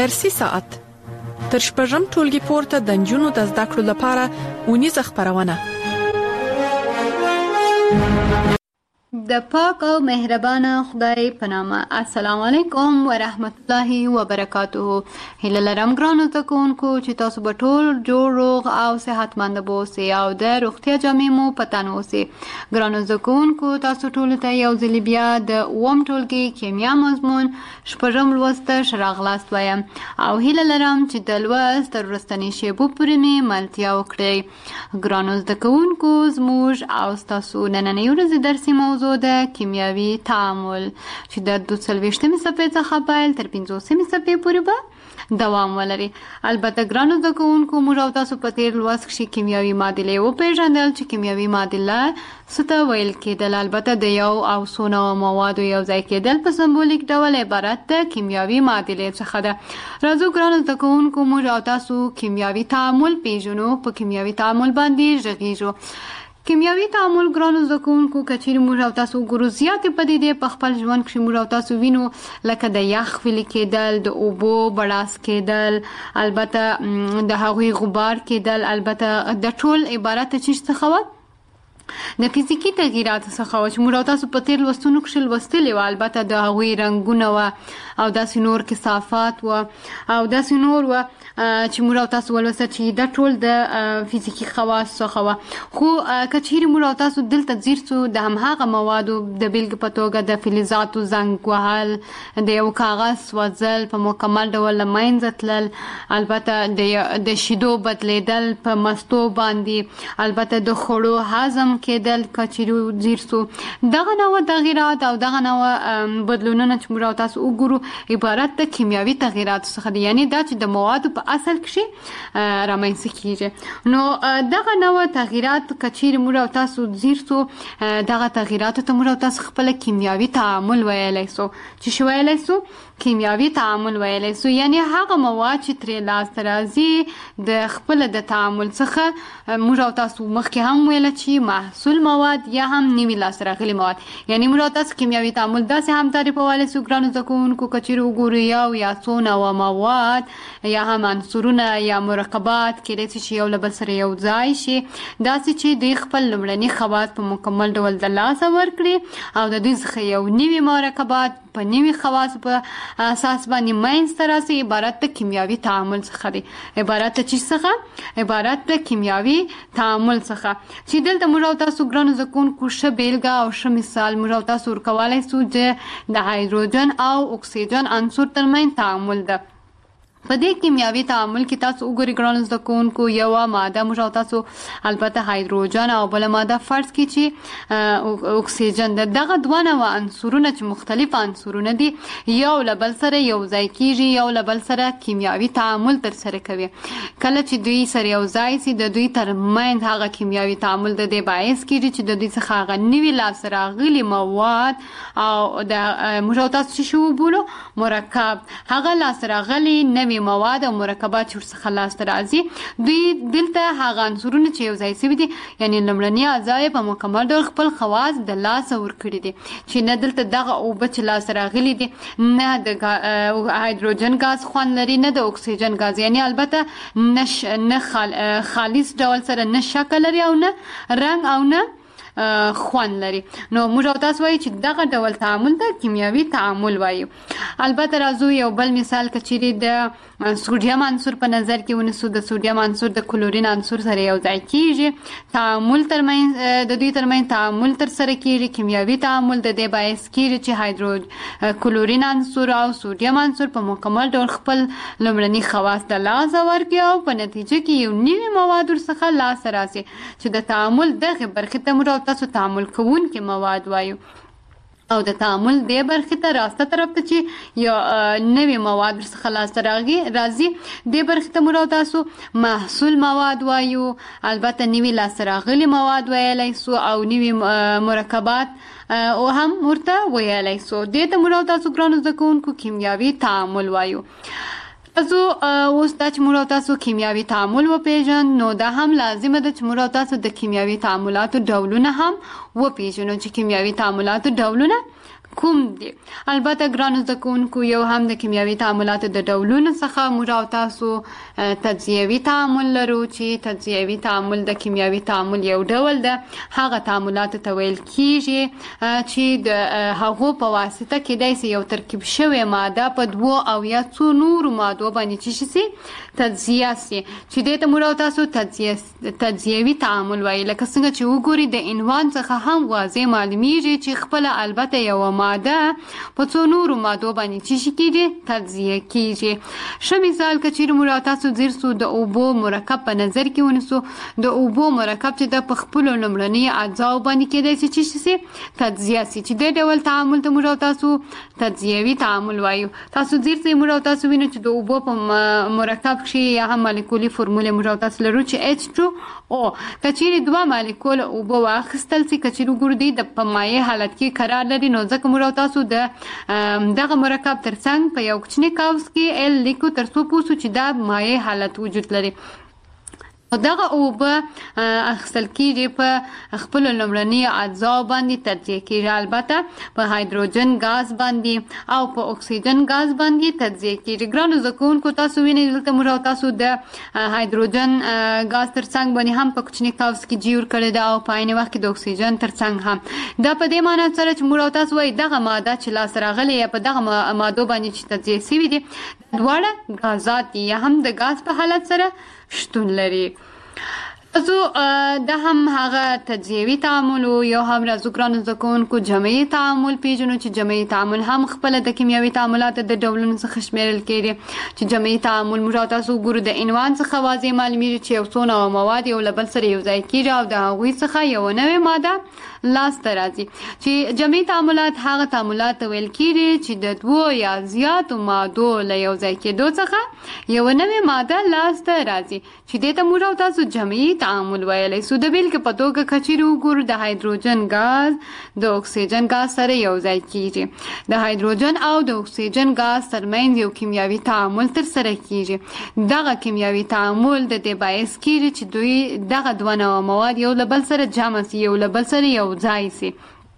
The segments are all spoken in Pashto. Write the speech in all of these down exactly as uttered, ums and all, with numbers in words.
درسي ساعت تر شپږم ټولګي پورته د نجونو د زده کړو لپاره ونیزه خبرونه د پاک او مهربان خدای په نامه. السلام علیکم ورحمت الله وبرکاته. هیله لرم ګرانو زده کوونکو چې تاسو به ټول جوړ روغ او صحتمند اوسئ او د روغتیا جامې مو په تن اوسئ. ګرانو زده کوونکو تاسو ټول ته یو ځل بیا د اووم ټولګي کیمیا مضمون شپږم لوست ته راغلاست وایم او هیله لرم چې د لوست تر وروستنۍ شیبو پورې مې ملتیا وکړئ. ګرانو زده کوونکو زموږ او ستاسو نننۍ ورځې درسي موضوع د کیمیاوي تعامل چې د دوه څلوېښتمې صفحې څخه پیل تر پنځوسمې صفحې پورې به دوام ولري. البته ګرانو زده کوونکو موږ او تاسو په تېر لوست کښې کیمیاوي معادلې وپېژندل چې کیمیاوي معادله څه ته ویل کېدل. البته د یو او څو نوعو موادو یو ځای کېدل په سمبولیک ډول عبارت د کیمیاوي معادلې څخه ده. راځو ګرانو زده کوونکو موږ او تاسو کیمیاوي تعامل پېژنو، په کیمیاوي تعامل باندې غږیږو. کیمیاوي تعامل ګرانو زده کوونکو که چیرې موږ او تاسو وګورو زیاتې پدیدې په خپل ژوند کښې موږ او تاسو وینو، لکه د یخ ویلې کېدل، د اوبو بړاس کېدل، البته د هغوی غبار کېدل، البته د ټول عبارت د چیز څخه وه د فزیکي تغییراتو څخه وه چې موږ او تاسو په تېر لوستونو کښې لوستلي وه. البته د هغوی رنګونه وه او داسې نور کثافات وه او داسې نور وه چې موږ او تاسو ولوسته چې دا ټول د فزیکي خواص څخه وه. خو که چیرې موږ او تاسو دلته ځیر سو د همهغه موادو د بیلګې په توګه د فلزاتو زنګ وهل، د یو کاغذ سوځل، په مکمل ډول له منځه تلل، البته د شیدو بدلیدل په مستو باندې، البته د خوړو هضم کېدل که چیرې ځیر سو. دغه نوع تغییرات او دغه نوع بدلونونه چې موږ او تاسو وګورو عبارت د کیمیاوي تغییراتو څخه دي، یعنې دا چې د موادو په اصل کښې رامنځته کېږي. نو دغه نوع تغییرات که چیرې موږ او تاسو ځیر سو دغه تغییراتو ته موږ او تاسو خپله کیمیاوي تعامل ویلی سو. چې شو ویلی سو؟ کیمیاوي تعامل ویلی سو، یعنې هغه مواد چې ترې لاسته راځي د خپله د تعامل څخه موږ او تاسو مخکې هم ویله چې محصول مواد یا هم نوي لاسته راغلي مواد. یعنې موږ او تاسو کیمیاوي تعامل داسې هم تعریفولی سو ګرانو زده کوونکو که چیرې وګورو یو یا څو نوعه مواد یا هم عنصرونه یا مرکبات کېدای شي چې یو له بل سره یو ځای شي، داسې چې دوی خپل لومړني خواص په مکمل ډول د لاسه ورکړي او د دوی څخه یو نوي مرکبات په نوي خواصو په اساس باندې منځته راسي. عبارت د کیمیاوي تعامل څخه دی. عبارت د چی څخه؟ عبارت د کیمیاوي تعامل څخه چې دلته موږ او تاسو ګرانو زده کوونکو ښه بیلګه او ښه مثال موږ او تاسو ورکولی سو چې د هایدروجن او اکسیجن عنصر ترمنځ تعامل ده. په دې کیمیاوي تعامل کې تاسو وګورئ ګرانو زده کوونکو یوه ماده موږ او تاسو البته هایدروجن او بله ماده فرض کړئ چې اکسیجن ده. دغه دوه نوعه عنصرونه چې مختلف عنصرونه دي یو له بل سره یو ځای کېږي، یو له بل سره کیمیاوي تعامل ترسره کوي. کله چې دوی سره یو ځای سي د دوی ترمنځ هغه کیمیاوي تعامل د دې باعث کېږي چې د دوی څخه هغه نوي لاسته راغلي مواد او د موږ او تاسو چې شو وبولو مرکب، هغه لاسته راغلي نوي مواد او مرکبات چې ورڅخه لاسته راځي دوی دلته هغه عنصرونه چې یو ځای شوي دي یعنې لومړني اعضا یې په مکمل ډول خپل خواص د لاسه ورکړي دي چې نه دلته دغه اوبه چې لاسته راغلي دي نه د هایدروجن ګاز خوند لري نه د اکسیجن ګاز، یعنې البته نه نه خالص ډول سره نه شکل لري او نه رنګ او نه خوند لري. نو موږ او تاسو وایو چې دغه ډول تعامل ته کیمیاوي تعامل وایو. البته راځو یو بل مثال که چیرې د سوډیم عنصر په نظر کې ونیسو. د سوډیم عنصر د کلورین عنصر سره یو ځای کېږي، تعامل ترمنځ د دوی ترمنځ تعامل ترسره کېږي. کیمیاوي تعامل د دې باعث کېږي چې هایدرو کلورین عنصر او سوډیم عنصر په مکمل ډول خپل لومړني خواص د لاسه ورکړي او په نتیجه کې یو نوي مواد ورڅخه لاسته راسي چې د تعامل دغې برخې ته موږ تاسو تعامل کوونکي مواد وایو. او د تعامل دې برخې ته راسته طرف ته چې یو نوي مواد ورڅخه لاسته راځي دې برخې ته موږ تاسو محصول مواد وایو. البته نوي لاسته راغلي مواد ویلی سو او نوي مرکبات او هم ورته ویلی سو. دې ته موږ تاسو ګرانو زده کوونکو کیمیاوي تعامل وایو. تاسو اوس دا چې موږ تاسو کیمیاوي تعامل وپیژنو نو دا هم لازمه ده چې موږ تاسو د کیمیاوي تعاملاتو ډولونه هم وپیژنو چې کیمیاوي تعاملاتو ډولونه کوم دي. البته ګرانو زده کوونکو یو هم د کیمیاوي تعاملاتو د ډولونو څخه موږ او تاسو تجزیوي تعامل لرو چې تجزیوي تعامل د کیمیاوي تعامل یو ډول ده. هغه تعاملاتو ته ویل کیږي چې د هغو په واسطه کېدای شي یو ترکیب شوی ماده په دوو او یا څو نورو مادو باندې چې شي تجزیه سي چې دې ته موږ او تاسو تجزیه تجزیوي تعامل وایي. لکه څنګه چې وګوري د عنوان څخه هم واضح معلومیږي چې خپله البته یوه ماده په څو نورو مادو باندې چې شي کېږي تجزیه کېږي. ښه مثال که چیرې موږ او تاسو ځیر سو د اوبو مرکب په نظر کې ونیسو، د اوبو مرکب چې د په خپلو لومړنیو اجزاو باندې کېدای شي چې شي تجزیه سي چې دې ډول تعامل ته موږ او تاسو تجزیوي تعامل وایو. تاسو ځیر سئ موږ او تاسو وینو چې د اوبو په مرکب کښې یا هم مالیکولي فرمولې موږ او تاسو لرو چې ایچ ټو او. که چیرې دوه مالیکول اوبه واخیستل سي، که چیرې وګورو دوی د په مایع حالت کې قرار لري، نو ځکه موږ او تاسو د دغه مرکب ترڅنګ په یو کوچني قوس کې ال لیکو تر څو پوه سو چې دا مایع حالت وجود لري. دغه اوبه اخیستل کېږي په خپلو لومړنیو اجزاو باندې تجزیه کېږي، البته په هایدروجن ګاز باندې او په اکسیجن ګاز باندې تجزیه کېږي. ګرانو زده کوونکو تاسو وینئ دلته موږ او تاسو د هایدروجن ګاز ترڅنګ باندې هم په کوچني قوس کې جیور کړی ده او په عین وخت کې د اکسیجن ترڅنګ هم. دا په دې معنی سره چې موږ او تاسو وایي دغه ماده چې لاسته راغلې یا په دغه مادو باندې چې تجزیه سوي دي دواړه ګازات دي یا هم د ګاز په حالت سره شتون لري. زو دا هم هغه تجزیوي تعامل یو هم راځو ګرانو زده کوونکو جمعي تعامل پیژنو چې جمعي تعامل هم خپله د کیمیاوي تعاملاتو د ډولونو څخه شمیرل کېږي. چې جمعي تعامل موږ او تاسو وګورو د عنوان څخه واضح معلومیږي چې یو څو نوع مواد یو له بل سره یو ځای کېږي او د هغوی څخه یوه نوې ماده لاسته راځي. چې جمعي تعاملات هغه تعاملات ویل کېږي چې د دوو یا زیاتو مادو له یو ځای کېدو څخه یوه نوې ماده لاسته راځي چې دې ته موږ او تاسو جمعي تعامل ویلی سو. د بیلګې په توګه که چیرې وګورو د هایدروجن ګاز د اکسیجن ګاز سره یو ځای کېږي، د هایدروجن او د اکسیجن ګاز ترمنځ یو کیمیاوي تعامل ترسره کېږي. دغه کیمیاوي تعامل د دې باعث کېږي چې دوی دغه دوه نوع مواد یو له بل سره جمع سي، یو له بل سره یو ځای سي.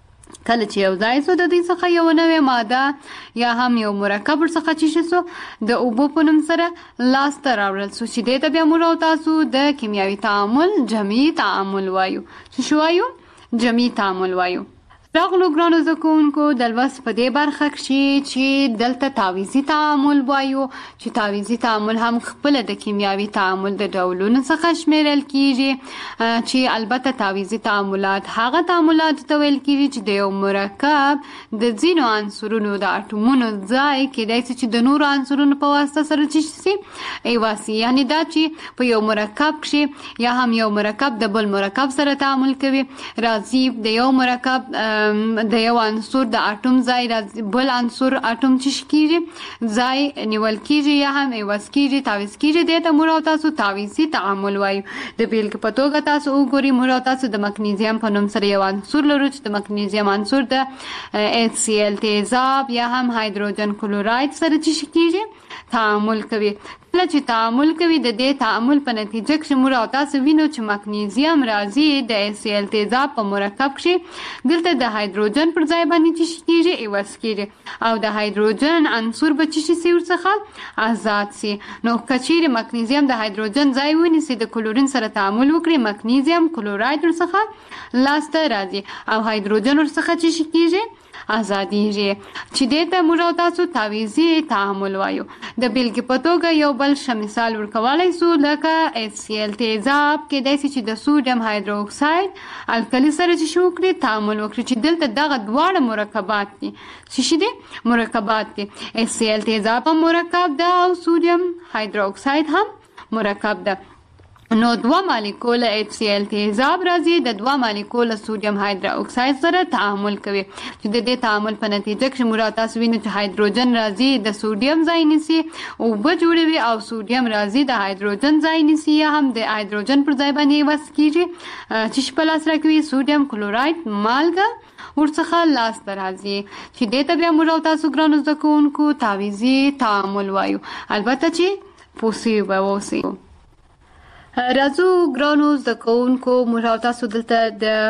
کله چې یو ځای سو د دې څخه یوه نوې ماده یا هم یو مرکب ورڅخه چې سو د اوبو په نوم سره لاسته راوړل سو چې دې ته بیا موږ او تاسو د کیمیاوي تعامل جمعي تعامل وایو. څه شو وایو؟ جمعي تعامل وایو. راغلو ګرانو زده کوونکو د لوست په دې برخه کښې چې دلته تعویضي تعامل وایو چې تعویضي تعامل هم خپله د کیمیاوي تعامل د ډولونو څخه شمیرل کېږي. چې البته تعویضي تعاملات هغه تعاملاتو ته ویل کېږي چې د یو مرکب د ځینو عنصرونو د اټومونو ځای کېدای شي چې د نورو عنصرونو په واسطه سره څه شي ایواسي. یعنې دا چې په یو مرکب کښې یا هم یو مرکب د بل مرکب سره تعامل کوي، راځي د یو مرکب د یو عنصر د اټوم ځای بل عنصر اټوم چې کېږي ځای نیول کېږي یا هم عوض کېږي، تعویض کېږي. دې ته موږ او تاسو تعویضي تعامل وایو. د بیلګې په توګه تاسو وګورئ موږ او تاسو د مګنیزیم په نوم سره یو عنصر لرو چې د مګنیزیم عنصر د ایچ سی ال تیزاب یا هم هایدروجن کلوراید سره چې کېږي تعامل کوي. کله چې تعامل کوي د دې تعامل په نتیجه کې موږ او تاسو وینو چې مګنیزیم راځي د ایچ سی ال تیزاب په مرکب کښې دلته د هایدروجن پر ځای باندې چې کېږي عوض کېږي او د هایدروجن عنصر به چې شي ورڅخه آزاد سي. نو که چیرې مګنیزیم د هایدروجن ځای ونیسي د کلورین سره تعامل وکړي مګنیزیم کلوراید ورڅخه لاسته راځي او هایدروجن ورڅخه چې کېږي آزادیږي چې دې ته موږ او تاسو تعویضي تعامل وایو. د بیلګې په توګه یو بل ښه مثال ورکولی سو لکه ایچ سی ال تیزاب کېدای شي چې د سوډیم هایدروکساید الکلي سره چې شي وکړي تعامل وکړي چې دلته دغه دواړه مرکبات دي. څه شي دي؟ مرکبات دي. ایچ سی ال تیزاب هم مرکب ده او سوډیم هایدروکساید هم مرکب ده. نو دوه مالیکول ایچ سی ال تیزاب راځي د دوه مالیکول سوډیم هایدروکساید سره تعامل کوي چې د دې تعامل په نتیجه کې موږ تاسو وینئ چې هایدروجن راځي د سوډیم ځای نیسي اوبه جوړوي او سوډیم راځي د هایدروجن ځای نیسي یا هم د هایدروجن پر ځای باندې عوض کېږي چې په لاس راکوي سوډیم کلوراید مالګه ورڅخه لاسته راځي چې دې ته بیا موږ او تاسو ګرانو زده کوونکو تعویضي تعامل وایو. البته چې پوسي به واوسئ. راځو ګرانو زده کوونکو موږ او تاسو دلته د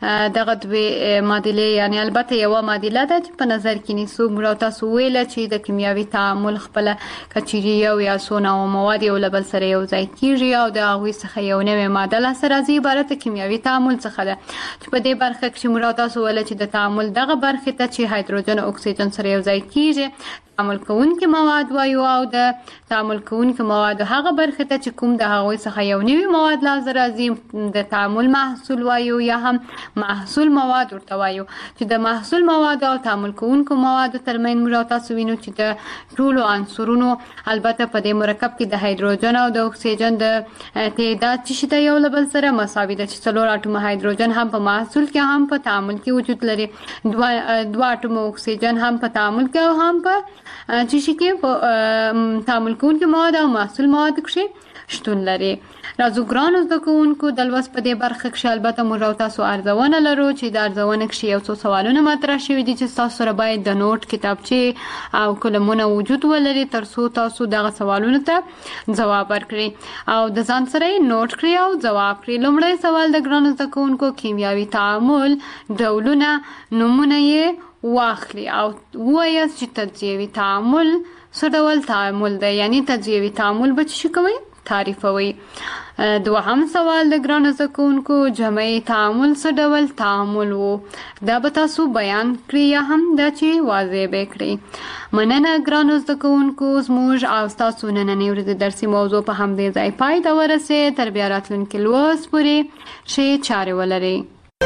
دغه دوه معادلې یعنی البته یو معادله ده چې په نظر کې نیسو موږ تاسو ویل چې د کیمیاوي تعامل خپل کچيري یو یا سونه او مواد یو لبل سره یو ځای کیږي او د هغه څخه یو نوې ماده له سره زی عبارت کیمیاوي تعامل څخه ده چې په دې برخه کې موږ تاسو ویل چې د تعامل دغه برخه ته چې هایدروجن او اکسیجن سره یو ځای کیږي تعامل کوونکي مواد وایو او د تعامل کوونکي مواد هغه برخه ته چې کوم د هغه څخه یو نوې مواد لازم راځي د تعامل محصول وایو یا هم محصول مواد ورته وایو چې د محصول مواد او تعامل کوونکو مواد ترمن موږ تاسو وینو چې د ټولو عنصرونو البته په دې مرکب کې د هایدروجن او د اکسیجن د تعداد چې د یو لبل سره مساوي ده چې څلور اټوم هایدروجن هم په محصول کې هم په تعامل کې وجود لري دوه دوه اټوم اکسیجن هم په تعامل کې او هم په چې شي کې په تعامل کوونکي مواد او محصول مواد کې شتون لري. راځو ګرانو زده کوونکو د لوست په دې برخه کې البته موږ تاسو ارزونه لرو چې د ارزونه کې یو څو سوالونه مطرح شوي دي چې تاسو سره باید د نوٹ کتابچه او قلمونه وجود ولري ترڅو تاسو دغه سوالونو ته ځواب ورکړئ او د ځان سره نوٹ کړئ او ځواب کړئ. لومړی سوال د ګرانو زده کوونکو کیمیاوي تعامل ډولونه نمونه یې واخلي او وایي چې تجزیوي تعامل څه ډول تعامل دی یعنی تجزیوي تعامل به څه کوي تعریفوي. دوهم سوال د ګرانو زده کوونکو جمعي تعامل څه ډول تعامل وو دا به تاسو بیان کړئ یا هم دا چې واضح به کړئ. مننه ګرانو زده کوونکو زموږ او تاسو نننۍ ورځې درسي موضوع په همدې ځای پای ته ورسېد. تر بیا راتلونکي لوست پورې ښې چارې ولرئ.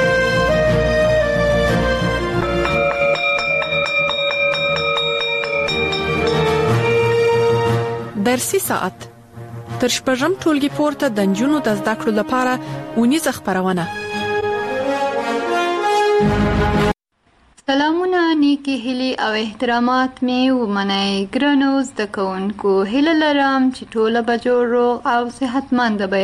درسي ساعت تر شپږم ټولګي پورته د نجونو د زده کړو لپاره اونیزه خبرونه. سلامونه نیکی هیلي او احترامات می ومنئ ګرانو زده کوونکو. هیله لرم چې ټوله به جوړ روغ او صحتمند به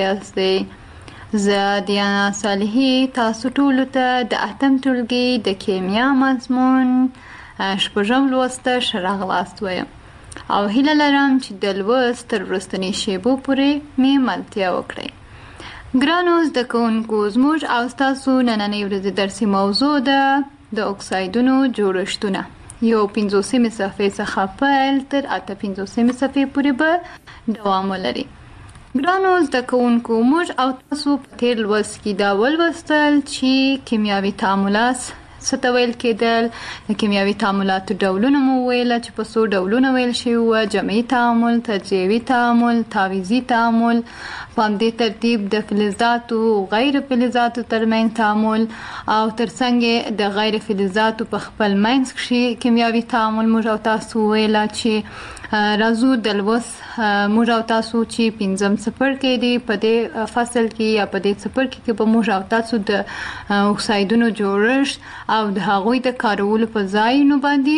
یاستئ. زه دیانا صالحي تاسو ټولو ته د اتم ټولګي د کیمیا مضمون شپږم لوست ته راغلاست وایم او هیله لرم چې د لوست تر وروستنۍ شیبو پورې می ملتیا وکړئ. ګرانو زده کوونکو زموږ او ستاسو نننۍ ورځې درسي موضوع ده د اکسایدونو جوړښتونه. یو پنځوسمې صفحې څخه پیل تر اته پنځوسمې صفحې پورې به دوام ولري. ګرانو زده کوونکو موږ او تاسو په تیر لوست کې دا ولوستل چې کیمیاوي تعاملات څه ته ویل کېدل. د کیمیاوي تعاملاتو ډولونه مو ویل چې په څو ډولونه ویل شوي وو: جمعي تعامل، تجزیوي تعامل، تعویضي تعامل، په همدې ترتیب د فلزاتو غیر فلزاتو ترمنځ تعامل او ترڅنګ د غیر فلزاتو په خپل منځ کې کیمیاوي تعامل موږ او تاسو ویل چې راځو د لوست موږ او تاسو چې پنځم څپرکی دی په دې فصل کې یا په دې څپرکي کې به موږ او تاسو د اکسایدونو جوړښت او د هغوی د کارولو په ځایونو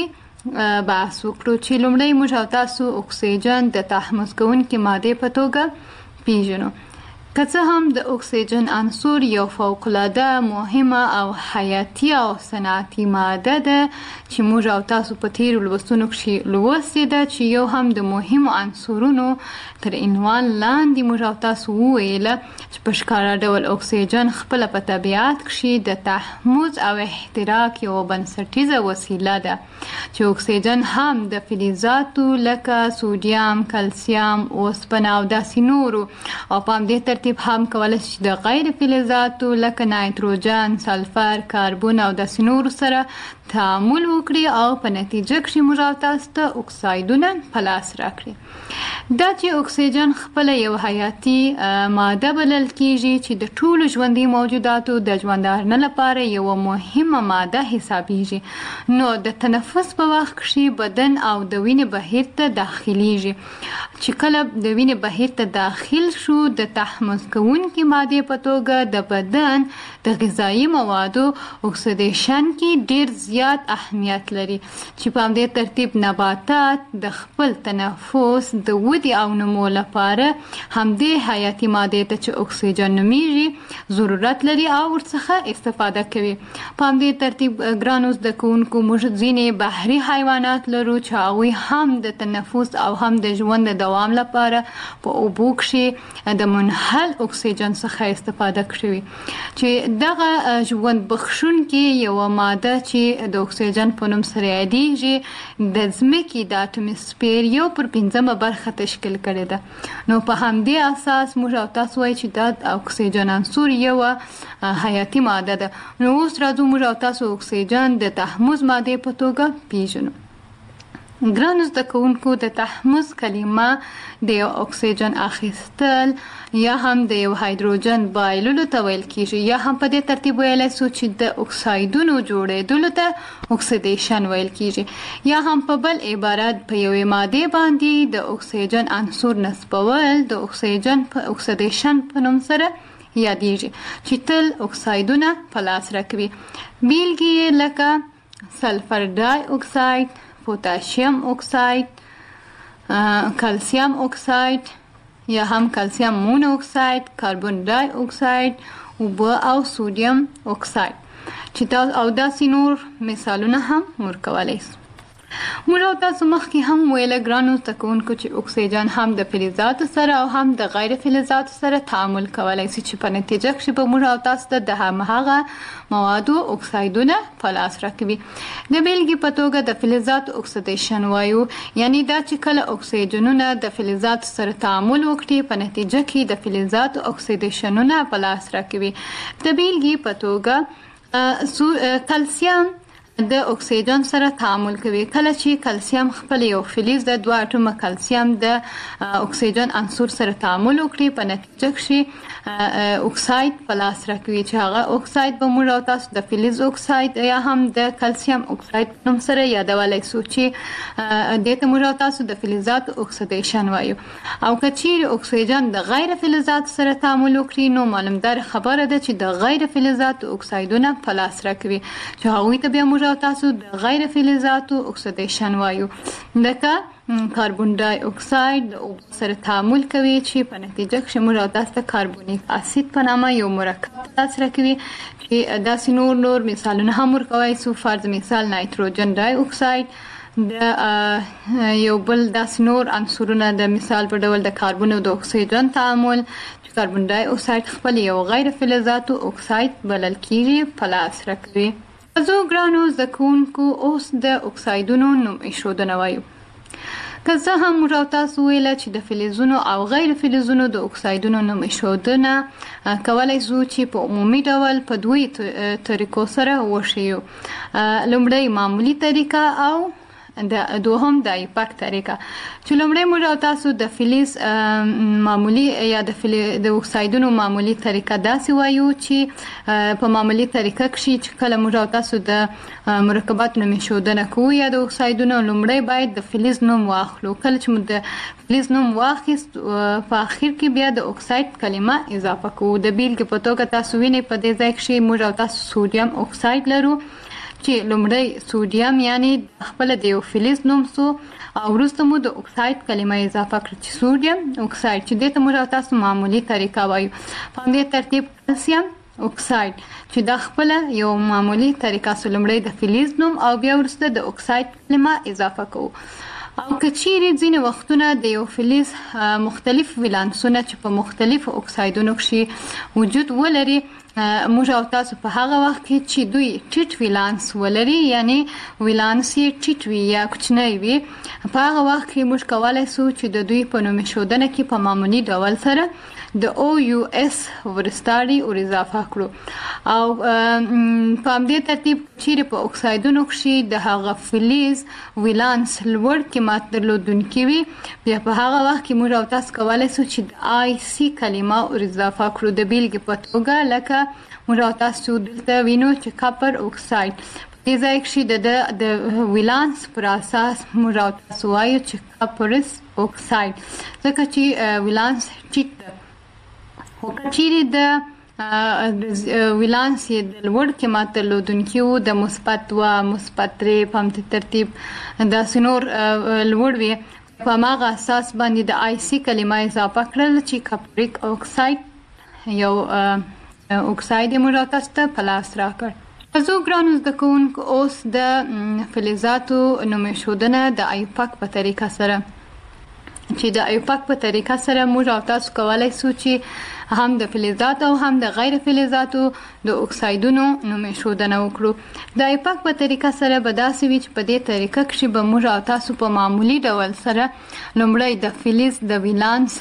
باندې بحث وکړو چې لومړی موږ او تاسو اکسیجن د تحمض کوونکې مادې په توګه پیژنو. که څه هم د اکسیجن عنصر یو فوق العاده مهمه او حیاتي او صنعتي ماده ده چې موږ او تاسو په تیرو لوستونو کې لوستي ده چې یو هم د مهمو عنصرونو تر عنوان لاندې موږ او تاسو وویله چې په ښکاره ډول اکسیجن خپله په طبیعت کې د تحمض او احتراق یو بنسټیزه وسیله ده چې اکسیجن هم د فلزاتو لکه سودیم، کلسیم، اوسپنه او داسې نورو او په همدې ترتیب هم کولی شي د غیر فلزاتو لکه نایتروجن، سلفر، کاربن او داسې نورو سره تعامل وکړي او په نتیجه کې موږ او تاسو ته اکسایدونه په لاس راکړي. دا چې اکسیجن خپله یو حیاتي ماده بلل کیږي چې د ټولو ژوندي موجوداتو د ژوندارنه لپاره یوه مهمه ماده حسابیږي، نو د تنفس په وخت کې بدن او د وینې بهیر ته داخلیږي. چې کله د وینې بهیر ته داخل شو د تحمض کوونکې مادې په توګه د بدن د غذایي موادو اکسیدیشن کې ډیر زیات اهمیت لري چې په همدې ترتیب نباتات د خپل تنفس د ودې او نمو لپاره همدې حیاتي مادې ته چې اکسیجن نومیږي ضرورت لري او ورڅخه استفاده کوي. په همدې ترتیب ګرانو زده کوونکو موږ ځینې بحري حیوانات لرو چې هغوی هم د تنفس او هم د ژوند د دوام لپاره په اوبو کې د منحل بل اکسیجن څخه استفاده کوي چې دغه ژوند بخښونکي یو ماده چې د اکسیجن په نوم سره یادېږي د ځمکې د اټموسفیر یو پر پنځمه برخه تشکیل کړې ده. نو په همدې اساس موږ او تاسو وایو چې دا اکسیجن عنصر یو حیاتي ماده ده. نو اوس راځو موږ او تاسو اکسیجن د تحمض ماده په توګه پیژنو. ګرانو زده کوونکو د تحمض کلمه د یو اکسیجن اخیستل یا هم د یو هایدروجن بایللو ته ویل کیږي یا هم په دې ترتیب ویلای سو چې د اکسایدونو جوړېدلو ته اکسیدیشن ویل کیږي یا هم په بل عبارت په یوې ماده باندې د اکسیجن عنصر نصبول د اکسیجن په اکسیدیشن په نوم سره یادېږي چې تل اکسایدونه په لاس راکوي. بیلګې لکه سلفر ډای اکساید، پوتاشیم اکساید، کلسیم اکساید یا هم کلسیم مون اکساید، کاربن ډای اکساید، اوبه او سودیم اکساید چې تاسو او داسې نور مثالونه هم ورکولای شئ. موږ او تاسو مخکې هم ویل ګرانو زده کوونکو چې اکسیجن هم د فلزاتو سره او هم د غیر فلزاتو سره تعامل کولی شي چې په نتیجه کې به موږ او تاسو ته د هماغه موادو اکسایدونه په لاس راکوي. د بیلګې په توګه د فلزاتو اکسیدیشن وایو، یعنی دا چې کله اکسیجنونه د فلزاتو سره تعامل وکړي په نتیجه کې د فلزاتو اکسیدیشنونه په لاس راکوي. د بیلګې په توګه کلسیم د اکسیجن سره تعامل کوي. کله چې کلسیم خپل یو فلز د دوه اټومه کلسیم د اکسیجن عنصر سره تعامل وکړي په نتیجه کې اکساید په لاس راکوي چې هغه اکساید به موږ او تاسو د فلز اکساید یا هم د کلسیم اکساید په نوم سره یادولای شو چې دې ته موږ او تاسو د فلزاتو اکسیدیشن وایو. او که چیرې اکسیجن د غیر فلزاتو سره تعامل وکړي نو معلومدار خبره ده چې د غیر فلزاتو اکسایدونه په لاس راکوي چې هغوی ته بیا موږ او تاسو د غیر فلزاتو اکسیدیشن وایو. لکه کاربن ډای اکساید د اوبو سره تعامل کوي چې په نتیجه کې موږ او تاسو ته کاربونیک اسید په نامه یو مرکب په لاس راکوي چې داسې نور نور مثالونه هم ورکوای شو. فرض مثال نایتروجن ډای اکساید د یو بل داسې نور عنصرونه د مثال په ډول د کاربن او د اکسیجن تعامل چې کاربن ډای اکساید خپل یو غیر فلزاتو اکساید بلل کیږي په لاس راکوي. زه ګرانو زده کوونکو اوس د اکسایدونو نوم ایښودنه وایو. که زه هم موږ او تاسو ویله چې د فلزونو او غیر فلزونو د اکسایدونو نوم ایښودنه کولی شو چې په عمومي ډول په دوی طریقو سره وښیو. لومړی معمولي طریقه او د دوهم د ایپاک طریقه چې لومړی موږ او تاسو د فلز معمولي یا د د اکسایدونو معمولي طریقه داسې وایو چې په معمولي طریقه کې چې کله موږ او تاسو د مرکبات نوم ایښودنه کوو یا د اکسایدونو لومړی باید د فلز نوم واخلو. کله چې موږ د فلز نوم واخیست په اخر کې بیا د اکساید کلمه اضافه کوو. د بیلګې په توګه تاسو وینئ په دې ځای کې موږ او تاسو سودیم اکساید لرو چې لومړی سودیم یعنی خپل د یو فلز نوم سو او وروسته مو د اکساید کلمه اضافه کړه چې سودیم اکساید چې دې ته موږ تاسو معمولي طریقه وایو. په دې ترتیب کلسیم اکساید چې دا خپل یو معمولي طریقه سو لومړی د فلز نوم او بیا وروسته د اکساید کلمه اضافه کوو. او که چیرې ځینې وختونه د یو فلز مختلف ولانسونه چې په مختلفو اکسایدونو کې وجود ولري موږ او تاسو په هغه وخت کې چې دوی ټیټ ولانس ولري یعنی ولانس یې ټیټ وي یا کوچنی وي په هغه وخت کې موږ کولی شو چې د دوی په نوم ایښودنه کې په معمولي ډول سره د او یو اس ورستاري ور اضافه کړو. او په همدې ترتیب چیرې په اکسایدونو کې د هغه فلز ولانس لوړ قیمت درلودونکي وي بیا په هغه وخت کې موږ او تاسو کولی شو چې د آی سی کلمه ور اضافه کړو. د بیلګې په توګه لکه موږ او تاسو دلته وینو چې کاپر اکساید دې ځای کې د د ولانس پر اساس موږ او تاسو وایو چې کاپرس اکساید ځکه چې ولانس ټیټ ده. خو که چیرې د ولانس یې د لوړ قیمت درلودونکي وو د مثبت دوه مثبت درې په همدې ترتیب داسې نور لوړ وي په هماغه اساس باندې د آی سی کلمه اضافه کړل چې کاپریک اکساید یو اکساید یې موږ تاسو ته په لاس راکړ. زه ګرانو زده کوونکو اوس د فلزاتو نوم ایښودنه د ایپاک په طریقه سره چې د ایپاک په طریقه سره موږ او تاسو کولای شو چې هم د فلزات او هم د غیر فلزاتو د اکسایدونو نوم ښودنه وکړو. د ایپاک په طریقه سره به داسې وي چې په دې طریقه کې به موږ او تاسو په معمولی ډول سره لومړی د فلز د ولانس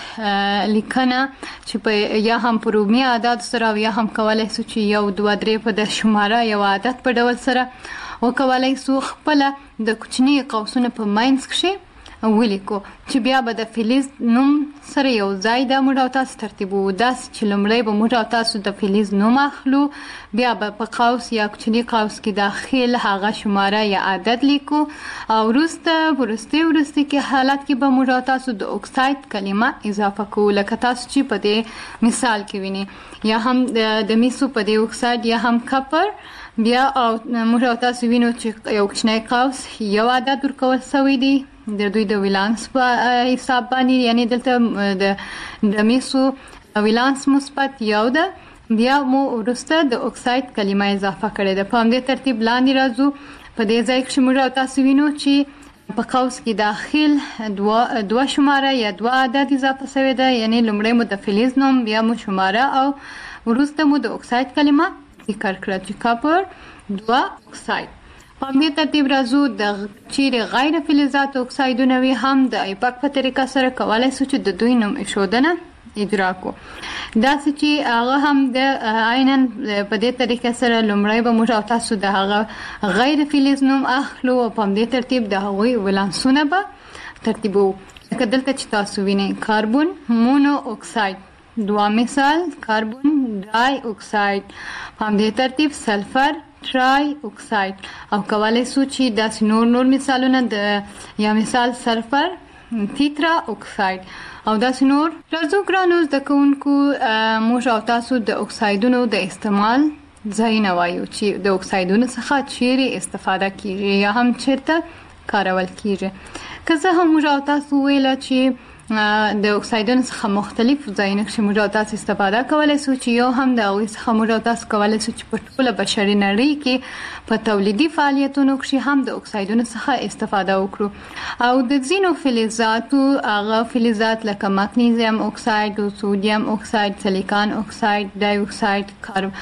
لیکنه چې په یا هم په رومي عدد سره او یا هم کولای شو چې یو دوه درې په د شماره یو عدد په ډول سره وکولای شو خپل د کوچنی قوسونو په ماینس کې ولیکو چې بیا به د فلز نوم سره یو ځای د موږ او تاسو ترتیبو. داس چې لومړی به موږ او تاسو د فلز نوم اخلو، بیا به په قوس یا کوچنی قوس کې داخل هغه شماره یا عدد لیکو او وروسته ورسته ورسته کې حالت کې به موږ او تاسو د اکساید کلمه اضافه کوو، لکه تاسو چې په دې مثال کې ویني، یا هم د میسو په دې اکساید یا هم کپر. بیا او موږ او تاسو وینو چې یو کوچنی قوس یو عدد ورکول شوی دی د دوی د ولانس په حساب باندې، یعنی دلته د د میسو ولانس مثبت یو ده. بیا مو ورسته د اکساید کلمه اضافه کړې ده. په همدې ترتیب لاندې راځو. په دې ځای کې موږ او تاسو وینو چې په قوس کې داخل دوه دوه شماره یا دوه عدد اضافه شوی ده، یعنی لومړی مو د فلز نوم، بیا مو شماره او ورسته مو د اکساید کلمه ذکر کړه چې کاپر دوه اکساید. په همدې ترتیب راځو د چیرې غیر فلزات اکسایدونه وي هم د ایپاک په طریقه سره کولای شو چې د دوی نوم ایښودنه اجرا کو. داسې چې هغه هم د عیناً په دې طریقه سره لومړی به موږ او تاسو د هغه غیر فلز نوم اخلو او په همدې ترتیب د هغوی ولانسونه به ترتیبو. لکه دلته چې تاسو وینئ کاربن مونو اکساید، دوه مثال کاربن ډای اکساید، په همدې ترتیب سلفر ټرای اکساید، او کولای شو چې داسې نور نور مثالونه د یا مثال سلفر تیترا اکساید او داسې نور. راځو ګرانو زده کوونکو، موږ او تاسو د اکسایدونو د استعمال ځایونه وایو چې د اکسایدونو څخه چیرې استفاده کیږي یا هم چیرته کارول کیږي. که څه هم موږ او تاسو ویله چې د اکسایدونو څخه مختلف ځایونه کې موږ او تاسو استفاده کولای شو، چې یو هم د هغوی څخه موږ او تاسو کولای شو چې په ټوله بشري نړۍ کې په تولیدي فعالیتونو کې هم د اکسایدونو څخه استفاده وکړو. او د ځینو فلزاتو هغه فلزات لکه مګنیزیم اکساید، سودیم اکساید، سیلیکان اکساید، ډای اکساید،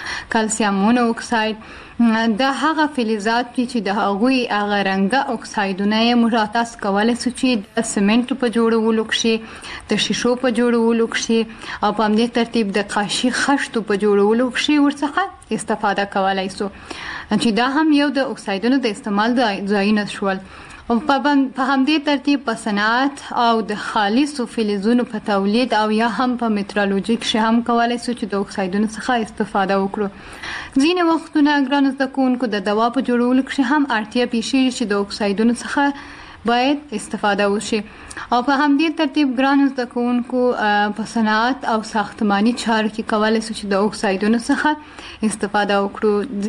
کلسیم مونو اکساید، دا هغه فلزات چې د هغوی هغه رنګه اکسایدونه یې موږ تاسو کولای شو چې د سمنټ په جوړولو کې، د شیشو په جوړولو کې او په همدې ترتیب د قاشي خښتو په جوړولو کې ورڅخه استفاده کولای شو، چې دا هم یو د اکسایدونو د استعمال ځایونه شول. او په همدې ترتیب په صنعت او د خالصو فلزونو په تولید او یا هم په مترالوژي کې هم کولای شو چې د اکسایدونو څخه استفاده وکړو. ځینې وختونه ګرانو زده کوونکو د دوا په جوړولو کې هم اړتیا پیښیږي چې د اکسایدونو څخه باید استفاده وشي. او په همدې ترتیب ګرانو زده کوونکو په صنعت او ساختماني چارو کې کولای شو چې د اکسایدونو څخه استفاده وکړو.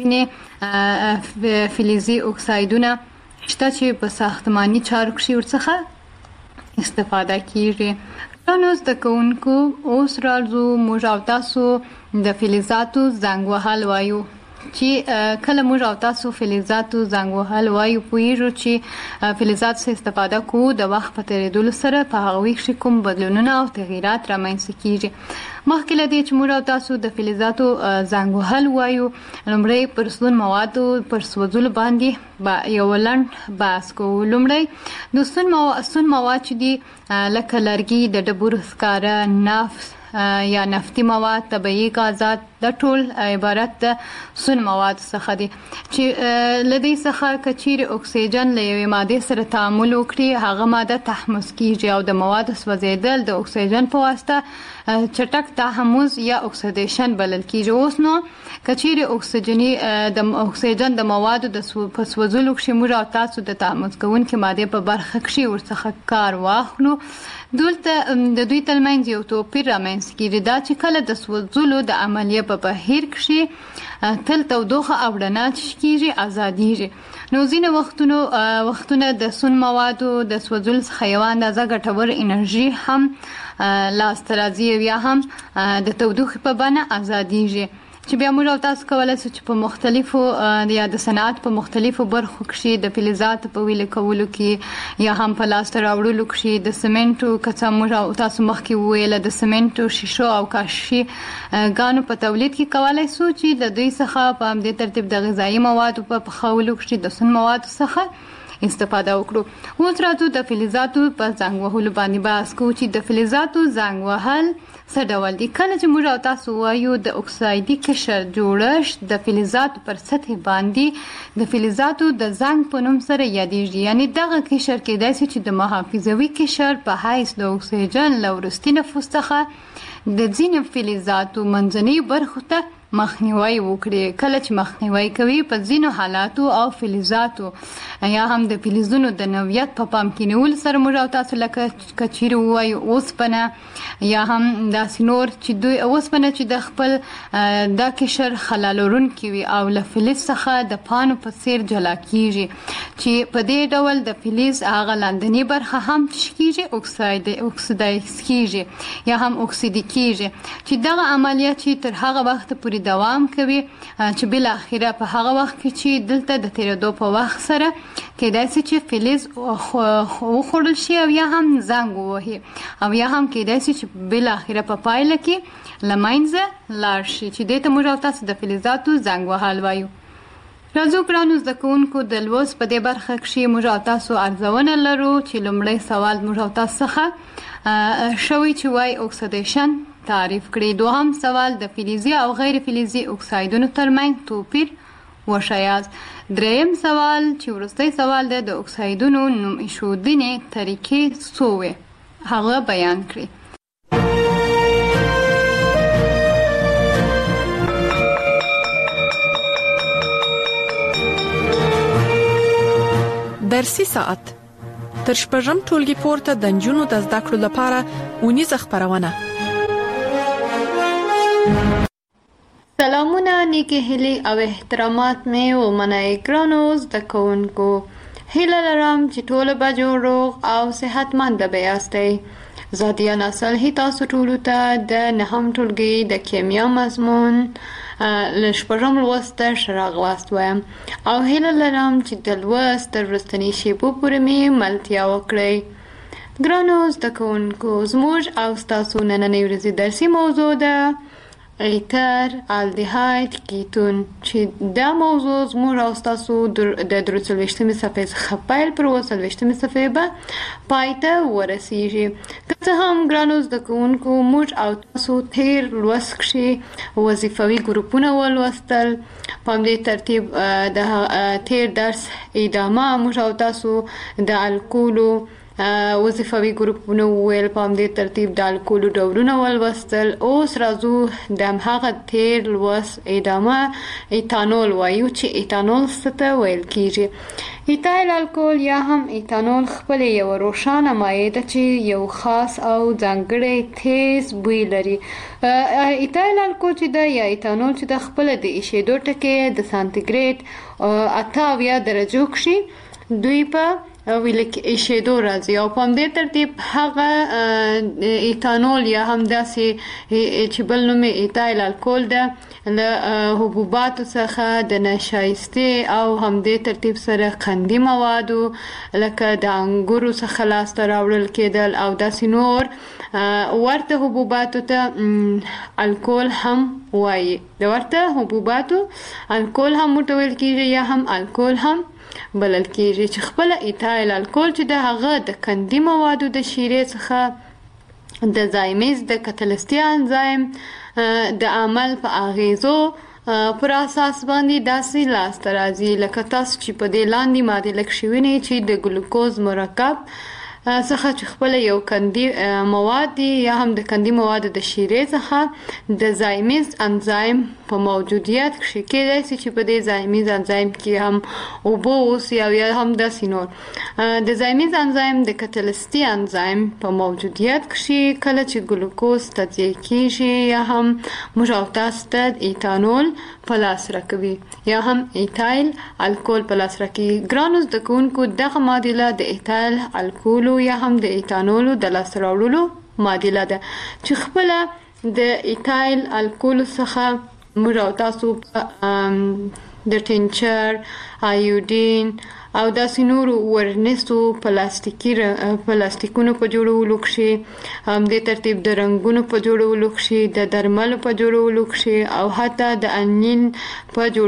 ځینې فلزي اکسایدونه شته چې په ساختماني چارو کې ورڅخه استفاده کیږي. نو زده کوونکو اوس راځو موږ او تاسو د فلزاتو زنګ وهل وایو، چې کله موږ او تاسو فلزاتو زنګ وهل وایو پوهیږو چې فلزات څخه استفاده کوو د وخت په تیریدو سره په هغوی کې کوم بدلونونه او تغییرات رامنځته کیږي. مخکې له دې چې موږ او تاسو د فلزاتو زنګ وهل وایو، لومړی پر سون موادو پر سوځولو باندې با یو لنډ بحث کوو. لومړی د سون مواد سون مواد چې دي لکه لرګي، د ډبرو سکاره، نفت یا نفتي مواد، طبيعي غازات، د ټول عبارت د سون مواد څخه دي چې لدی څخه کچیر اکسیجن له یوې ماده سره تعامل وکړي، هغه ماده تحمض کیږي او د مواد سوځیدل د اکسیجن په واسطه چټک تحمض یا اکسیدیشن بلل کیږي. اوس نو کچیر اکسیجنی د اکسیجن د موادو د سوځولو کې موږ او تاسو د تحمض کوونکې ماده په برخه کې ورڅخه کار واخلو، دلته د دوی ترمنځ یو توپیر رامنځته کیږي، دا چې کله د سوځولو د عملیه په بهیر کې تل تودوخه او رڼا کیږي ازادیږي. نو ځینې وختونو وختونه د سون موادو د سوځولو څخه یو اندازه ګټور انرژي هم لاسته راځي یا هم د تودوخې په بڼه ازادیږي. چې بیا موږ او تاسو کولای شو چې په مختلفو یا د صنعت په مختلفو برخو کې د فلزاتو په ویل کولو کې یا هم په لاس راوړلو کې د سیمنټو کڅا موږ او تاسو مخکې ویل د سیمنټو شیشو او کاشي غانو په تولید کې کولای شو چې د دوی څخه په همدې ترتیب د غذایی موادو په پخولو کې د سون موادو څخه استفاده وکړو. اوس راځو د فلزاتو په زنګ وهلو باندې بحث کوو چې د فلزاتو زنګ وهل څه ډول دي. کله چې موږ او تاسو وایو د اکسایدي قشر جوړښت د فلزاتو پر سطح باندې د فلزاتو د زنګ په نوم سره یادېږي، یعنی دغه قشر کېدای شي چې د محافظوي قشر په حیث د اکسیجن له وروستي نفوس څخه د ځینو فلزاتو منځنۍ برخو ته مخنیوي وکړي. کله چې مخنیوي کوي په ځینو حالاتو او فلزاتو یا هم د فلزونو د نوعیت په پام کې نیول سره موږ او تاسو لکه کچیر وایو اوسپنه یا هم داسې نور چې دوی اوسپنه چې د خپل د قشر خلالورونکي وي او له فلز څخه د پانو په څیر جلا کیږي، چې په دې ډول د فلز هغه لاندنی برخه هم کیږي اکساید اکسیدایز کیږي یا هم اکسیدي کیږي، چې دغه عملیات چې تر هغه وخت پورې دوام کوي چې بل اخیره په هغه وخت کې چې دلته د تیرېدو په وخت سره کېدای شي چې فلز وخوړل شي او یا هم زنګ ووهي او یا هم کېدای شي چې بل اخیره په پایله کې له منځه لاړ شي، چې دې ته موږ او تاسو د فلزاتو زنګ وهل وایو. راځو ګرانو زده کوونکو د لوست په دې برخه کې موږ او تاسو ارزونه لرو چې لومړی سوال موږ او تاسو څخه شوی چې وای اکسیدیشن تعریف کړي. دوهم سوال د فلزي او غیر فلزي اکسایدونو ترمنځ توپیر وښایاست. دریم سوال چې وروستی سوال دی د اکسایدونو نوم ایښودنې طریقې څو وې هغه بیان کړي. درسي ساعت تر شپږم ټولګي پورته د نجونو د زده کړو لپاره اونیزه خبرونه. سلامونه، نیکی هیلی او احترامات می و منای ګرانو زده کوونکو. هیله لرم چې ټول به جوړ روغ او صحتمند به یاستئ. زادیا نسل هی تاسو ټولو ته د نهم ټولګي د کیمیا مضمون له شپږم لوست ته راغلاست وایم او هیله لرم چې د لوست تر وروستنۍ شیبو پورې مې ملتیا وکړئ. ګرانو زده کوونکو، زموږ او ستاسو نننۍ ورځې درسي موضوع ده ایتر الدیهاید کیتون، چې دا موضوع زموږ او ستاسو د درې څلوېښتمې صفحې څخه پیل پر اووه څلوېښتمې صفحې به پای ته ورسیږي. که څه هم ګرانو زده کوونکو موږ او تاسو تیر لوست کښې وظیفوي ګروپونه ولوستل، په همدې ترتیب د تیر درس ادامه موږ او تاسو د الکولو وظیفوي ګروپونه وویل، په همدې ترتیب د الکولو ډولونه ولوستل. اوس راځو د همهغه تیر لوست ادامه ایتانول وایو چې ایتانول څه ته ویل کیږي. ایتایل الکول یا هم ایتانول خپل یو روښانه مایع ده چې یو خاص او ځانګړی تیز بوی لري. ایتایل الکول چې ده یا ایتانول چې ده خپل د ایشېدو ټکي د سانتیګریډ اته اویا درجو کښې دوی په ویل ایشېدو راځي او په همدې ترتیب هغه ایتانول یا هم داسې چې بل نوم یې ایتایل الکول ده له حبوباتو څخه د نشایستې او همدې ترتیب سره قندي موادو لکه د انګورو څخه لاسته راوړل کېدل او داسې نور ورته حبوباتو ته الکول هم وایي. د ورته حبوباتو الکول هم ورته ویل کېږي یا هم الکول هم بلل کېږي، چې خپله ایتایل الکول چې د هغه د قندي موادو د شیرې څخه د زایمیز د کتلستي انزایم د عمل په اغیزو پر اساس باندې داسې لاسته راځي لکه تاسو چې په دې لاندې مادې لږ شوینې چې د ګلوکوز مرکب څخه چې خپل یو کندي مواد یا هم د کندي مواد د شیرې څخه د زایمیز انزایم په موجودیت کې کېدای شي چې په دې زایمیز انزایم کې هم اوبه اوسي او یا هم داسې نور د زایمیز انزایم د کتلستي انزایم په موجودیت کې کله چې ګلوکوز تجزیه کیږي یا هم موږ او تاسو ته ایتانول په لاس راکوي یا هم ایتایل الکول په لاس راکوي. ګرانو زده کوونکو، دغه معادله د ایتایل الکولو یا هم د ایتانولو د لاسته راوړلو معادله ده چې خپله د ایتایل الکولو څخه موږ او تاسو د ټینچر، ایودین او داسې نورو ورنیسو پلاستیکي پلاستیکونو په جوړولو کې، هم د ترتیب د رنګونو په جوړولو کې، د درملو په جوړولو کې او حتی د انین په جوړولو